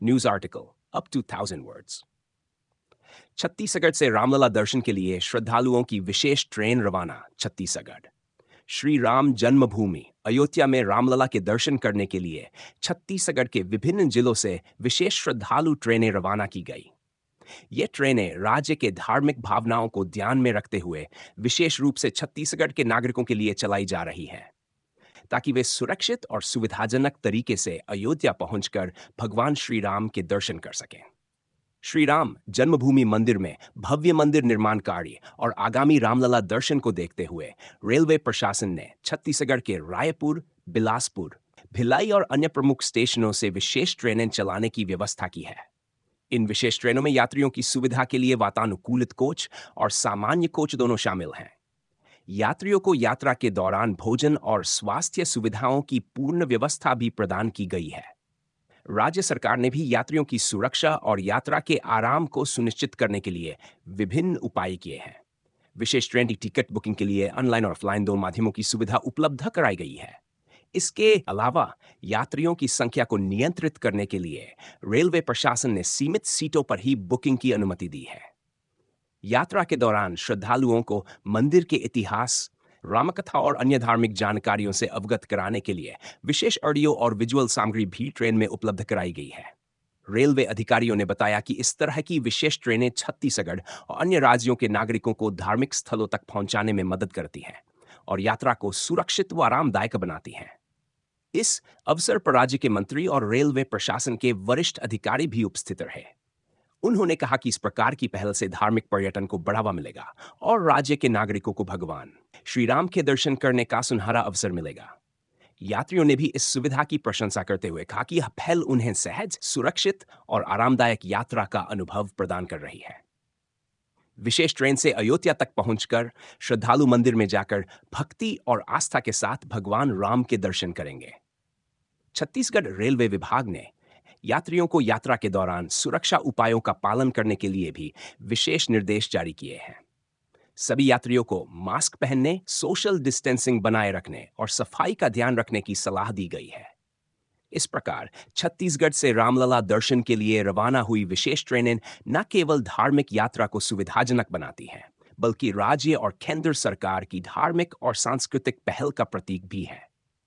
News article, up to 1,000 words. Chhattisgarh से रामलला दर्शन के लिए श्रद्धालुओं की विशेष ट्रेन रवाना छत्तीसगढ़। श्री राम जन्मभूमि अयोध्या में रामलला के दर्शन करने के लिए छत्तीसगढ़ के विभिन्न जिलों से विशेष श्रद्धालु ट्रेनें रवाना की गई। ये ट्रेनें राज्य के धार्मिक भावनाओं को ध्यान में रखते हुए विशेष रूप से छत्तीसगढ़ के नागरिकों के लिए चलाई जा रही हैं, ताकि वे सुरक्षित और सुविधाजनक तरीके से अयोध्या पहुंचकर भगवान श्री राम के दर्शन कर सकें। श्री राम जन्मभूमि मंदिर में भव्य मंदिर निर्माण कार्य और आगामी रामलला दर्शन को देखते हुए रेलवे प्रशासन ने छत्तीसगढ़ के रायपुर, बिलासपुर, भिलाई और अन्य प्रमुख स्टेशनों से विशेष ट्रेनें चलाने की व्यवस्था की है। इन विशेष ट्रेनों में यात्रियों की सुविधा के लिए वातानुकूलित कोच और सामान्य कोच दोनों शामिल हैं। यात्रियों को यात्रा के दौरान भोजन और स्वास्थ्य सुविधाओं की पूर्ण व्यवस्था भी प्रदान की गई है। राज्य सरकार ने भी यात्रियों की सुरक्षा और यात्रा के आराम को सुनिश्चित करने के लिए विभिन्न उपाय किए हैं। विशेष ट्रेन की टिकट बुकिंग के लिए ऑनलाइन और ऑफलाइन दोनों माध्यमों की सुविधा उपलब्ध कराई गई है। इसके अलावा यात्रियों की संख्या को नियंत्रित करने के लिए रेलवे प्रशासन ने सीमित सीटों पर ही बुकिंग की अनुमति दी है। यात्रा के दौरान श्रद्धालुओं को मंदिर के इतिहास, रामकथा और अन्य धार्मिक जानकारियों से अवगत कराने के लिए विशेष ऑडियो और विजुअल सामग्री भी ट्रेन में उपलब्ध कराई गई है। रेलवे अधिकारियों ने बताया कि इस तरह की विशेष ट्रेनें छत्तीसगढ़ और अन्य राज्यों के नागरिकों को धार्मिक स्थलों तक पहुंचाने में मदद करती हैं और यात्रा को सुरक्षित व आरामदायक बनाती हैं। इस अवसर पर राज्य के मंत्री और रेलवे प्रशासन के वरिष्ठ अधिकारी भी उपस्थित रहे। उन्होंने कहा कि इस प्रकार की पहल से धार्मिक पर्यटन को बढ़ावा मिलेगा और राज्य के नागरिकों को भगवान श्री राम के दर्शन करने का सुनहरा अवसर मिलेगा। यात्रियों ने भी इस सुविधा की प्रशंसा करते हुए कहा कि यह पहल उन्हें सहज, सुरक्षित और आरामदायक यात्रा का अनुभव प्रदान कर रही है। विशेष ट्रेन से अयोध्या तक पहुंचकर श्रद्धालु मंदिर में जाकर भक्ति और आस्था के साथ भगवान राम के दर्शन करेंगे। छत्तीसगढ़ रेलवे विभाग ने यात्रियों को यात्रा के दौरान सुरक्षा उपायों का पालन करने के लिए भी विशेष निर्देश जारी किए हैं। सभी यात्रियों को मास्क पहनने, सोशल डिस्टेंसिंग बनाए रखने और सफाई का ध्यान रखने की सलाह दी गई है। इस प्रकार छत्तीसगढ़ से रामलला दर्शन के लिए रवाना हुई विशेष ट्रेनें न केवल धार्मिक यात्रा को सुविधाजनक बनाती हैं, बल्कि राज्य और केंद्र सरकार की धार्मिक और सांस्कृतिक पहल का प्रतीक भी है।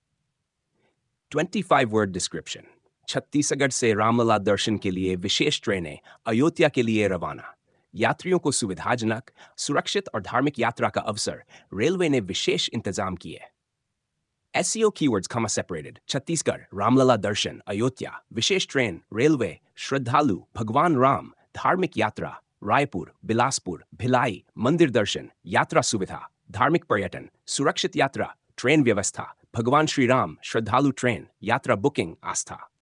25 वर्ड डिस्क्रिप्शन। छत्तीसगढ़ से रामलला दर्शन के लिए विशेष ट्रेनें अयोध्या के लिए रवाना। यात्रियों को सुविधाजनक, सुरक्षित और धार्मिक यात्रा का अवसर रेलवे ने विशेष इंतजाम किए। SEO keywords, separated. Chhattisgarh, Ramlala दर्शन, अयोध्या, विशेष ट्रेन, रेलवे, श्रद्धालु, भगवान राम, धार्मिक यात्रा, रायपुर, बिलासपुर, भिलाई, मंदिर दर्शन, यात्रा सुविधा, धार्मिक पर्यटन, सुरक्षित यात्रा, ट्रेन व्यवस्था, भगवान श्री राम, श्रद्धालु ट्रेन, यात्रा बुकिंग, आस्था।